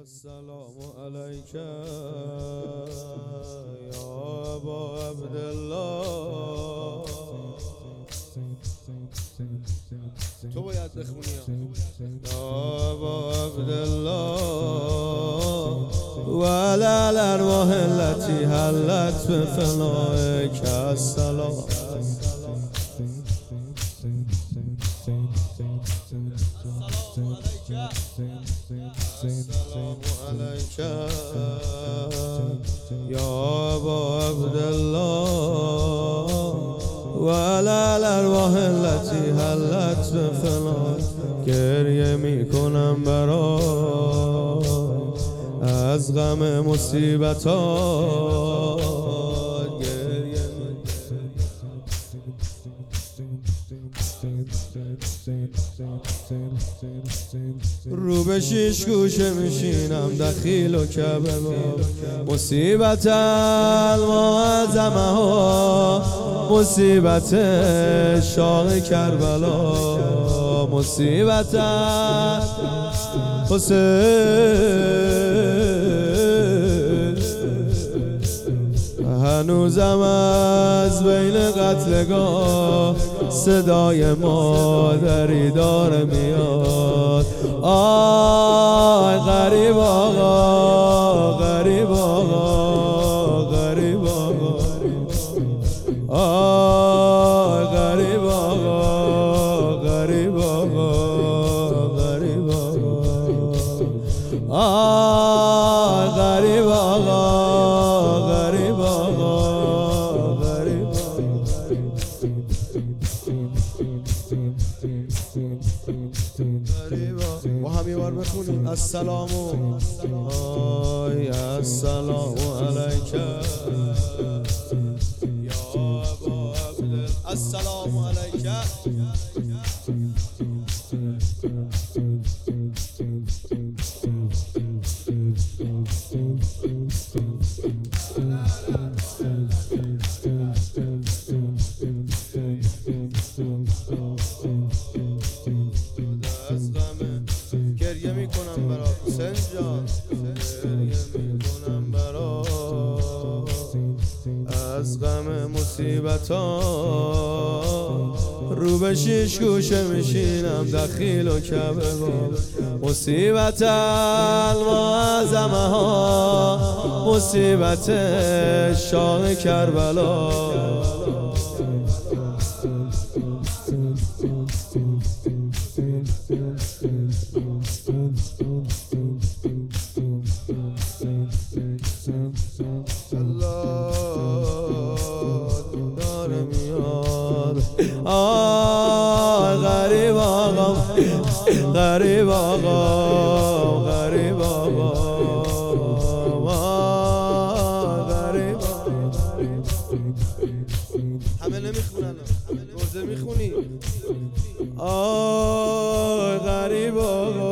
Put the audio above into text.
السلام علیک یا ابا عبدالله. تو باید بخونی یا ابا عبدالله وعلى الارواح التي حلت بفنائك السلام. السلام عليك يا أبا عبد الله وعلى الأرواح التي حلت بفنائك. گریه میکنم برات از غم مصیبتات، رو به شیش گوشه میشینم دخیل و کعبه مصیبت المعظمه ها، مصیبت شاه کربلا، مصیبت حسین. هنوزم از بین قتلگاه صدای مادری داره میاد. آی غریب آقا، غریب آقا، غریب آقا، آی غریب آقا، غریب آقا، غریب آقا، آی غریب آقا، با هم یه بار بخونیم السلام السلام علیک یا ابا عبدالله. السلام علیک. گریه میکنم برات حسین جان، گریه میکنم برات از غم مصیبتات. رو به شیش گوشه میشینم دخیل و کعبه با مصیبت المعظمه ها، مصیبت شاه کربلا. غریب آقا، غریب آقا، غریب آقا، غریب آقا. همه نمیخونن، روزه میخونی. غریب آقا،